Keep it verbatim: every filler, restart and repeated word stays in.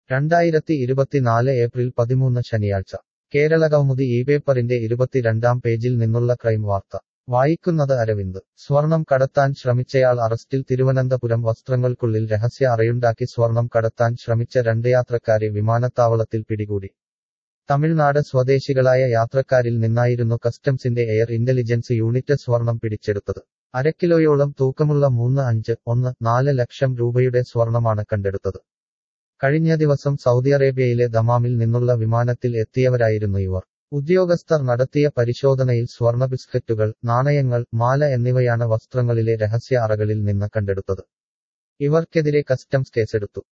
രണ്ടായിരത്തി ഇരുപത്തിനാല് ഏപ്രിൽ പതിമൂന്ന് ശനിയാഴ്ച കേരള കൗമുദി ഈ പേപ്പറിന്റെ ഇരുപത്തിരണ്ടാം പേജിൽ നിന്നുള്ള ക്രൈം വാർത്ത വായിക്കുന്നത് അരവിന്ദ് സ്വർണം കടത്താൻ ശ്രമിച്ചയാൾ അറസ്റ്റിൽ തിരുവനന്തപുരം വസ്ത്രങ്ങൾക്കുള്ളിൽ രഹസ്യ അറയുണ്ടാക്കി സ്വർണം കടത്താൻ ശ്രമിച്ച രണ്ട് യാത്രക്കാരെ വിമാനത്താവളത്തിൽ പിടികൂടി തമിഴ്നാട് സ്വദേശികളായ യാത്രക്കാരിൽ നിന്നായിരുന്നു കസ്റ്റംസിന്റെ എയർ ഇന്റലിജൻസ് യൂണിറ്റ് സ്വർണം പിടിച്ചെടുത്തത് അരക്കിലോയോളം തൂക്കമുള്ള മൂന്ന് അഞ്ച് ഒന്ന് നാല് ലക്ഷം രൂപയുടെ സ്വർണമാണ് കണ്ടെടുത്തത് കഴിഞ്ഞ ദിവസം സൗദി അറേബ്യയിലെ ദമാമിൽ നിന്നുള്ള വിമാനത്തിൽ എത്തിയവരായിരുന്നു ഇവർ ഉദ്യോഗസ്ഥർ നടത്തിയ പരിശോധനയിൽ സ്വർണ്ണ ബിസ്ക്കറ്റുകൾ നാണയങ്ങൾ മാല എന്നിവയാണ് വസ്ത്രങ്ങളിലെ രഹസ്യ അറകളിൽ നിന്ന് കണ്ടെടുത്തത് ഇവർക്കെതിരെ കസ്റ്റംസ് കേസെടുത്തു